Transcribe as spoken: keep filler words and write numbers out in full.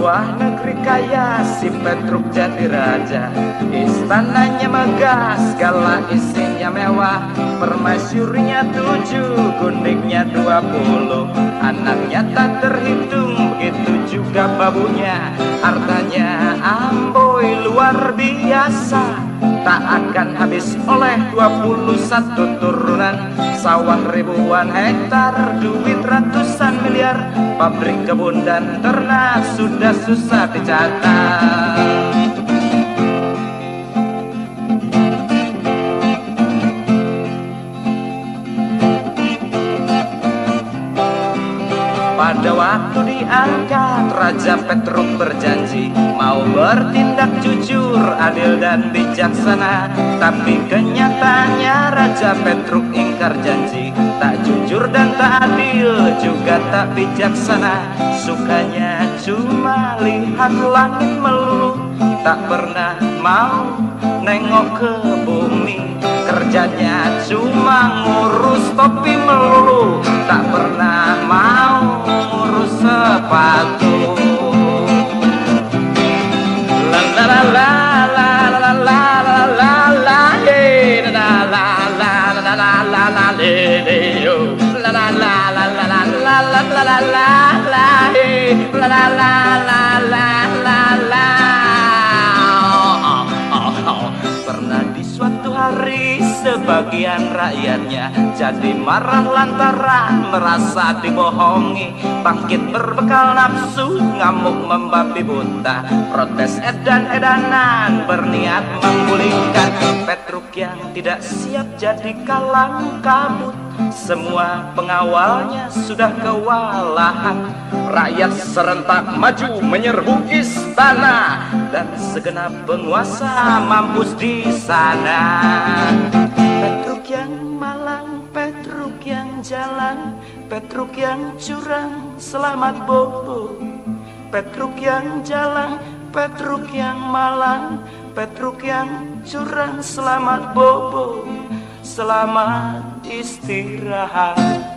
sebuah negeri kaya, si Petruk jadi raja. Istananya megah, segala isinya mewah. Permaisurinya tujuh, gundiknya dua puluh. Anaknya tak terhitung, begitu juga babunya. Hartanya amboi luar biasa, tak akan habis oleh dua puluh satu turunan. Sawah ribuan hektar, duit ratusan miliar. Pabrik kebun dan ternak sudah susah dicatat. Pada waktu diangkat, Raja Petruk berjanji mau bertindak jujur, adil dan bijaksana. Tapi kenyataannya Raja Petruk ingkar janji. Tak jujur dan tak adil, juga tak bijaksana. Sukanya cuma lihat langit melulu, tak pernah mau nengok ke bumi. Kerjanya cuma ngurus topi melulu, tak pernah mau ngurus sepatu. La la la la la la la la la la hey la la la la la la la hey yo la la la la la la la la la la la hey la la la la la la la. Pernah di suatu hari sebagian rakyatnya jadi marah lantaran merasa dibohongi. Bangkit berbekal nafsu, ngamuk membabi buta. Protes edan-edanan, berniat menggulingkan Petruk yang tidak siap jadi kalang kabut. Semua pengawalnya sudah kewalahan. Rakyat serentak maju menyerbu istana, dan segenap penguasa mampus di sana. Petruk yang malang, Petruk yang jalan, Petruk yang curang, selamat bobo. Petruk yang jalan, Petruk yang malang, Petruk yang curang, selamat bobo. Selamat istirahat.